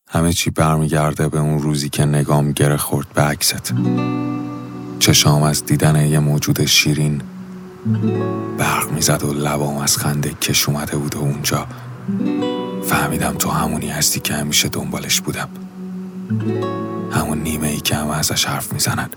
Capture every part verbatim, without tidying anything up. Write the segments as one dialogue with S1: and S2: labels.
S1: همه چی برمیگرده به اون روزی که نگام گره خورد به عکست. چشام از دیدن یه موجود شیرین برق میزد و لبام از خنده کش اومده بود و اونجا فهمیدم تو همونی هستی که همیشه دنبالش بودم. همون نیمه ای که همه ازش حرف میزنن.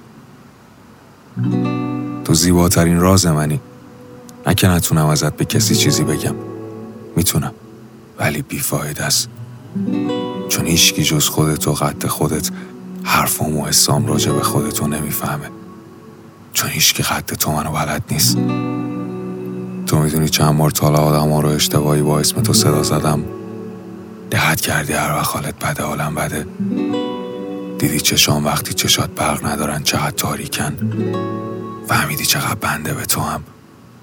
S1: تو زیباترین راز منی. نه که نتونم ازت به کسی چیزی بگم، میتونم، ولی بیفاید است، چون هیچکی جز خودت و قد خودت حرفام و حسام راجع به خودتو نمیفهمه، چون هیچکی قد تو منو بلد نیست. تو میدونی چند بار تا حالا آدم ها رو اشتباهی با اسم تو صدا زدم؟ دقت کردی هر وقت حالت بده حالم بده؟ دیدی چشام وقتی چشات برق ندارن چقدر تاریکن؟ فهمیدی چقدر بنده به تو هم؟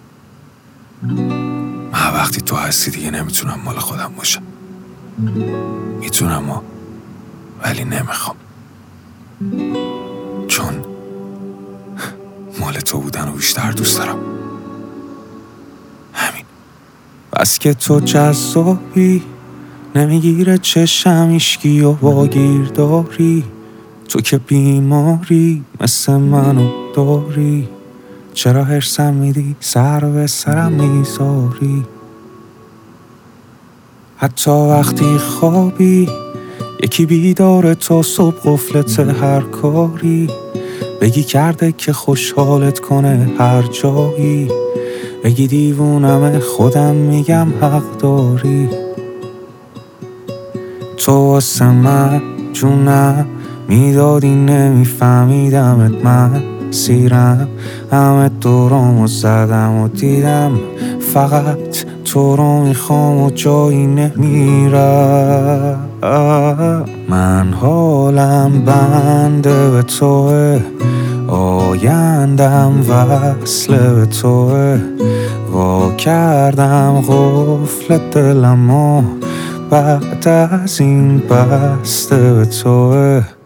S1: من وقتی تو هستی دیگه نمیتونم مال خودم باشم. میتونم ما، ولی نمیخوام، چون مال تو بودن و بیشتر دوست دارم. همین. بس که تو جذابی، نمیگیره چشم ایشکی و واگیر داری. تو که بیماری مثل منو داری. چرا هرسم میدی سر به سرم میذاری؟ حتی وقتی خوابی یکی بیداره تا صبح قفلت هر کاری. بگی کرده که خوشحالت کنه هر جایی. بگی دیوونم خودم میگم حق داری. تو واسه من جونم میدادی نمیفهمیدمت، من سیرم همه دورامو زدم و دیدم فقط تو رو میخوام و جایی نمیرم. من حالم بنده به توه، آیندم وصله به توه. وا کردم قفل دلم و بعد از این بسته به توه.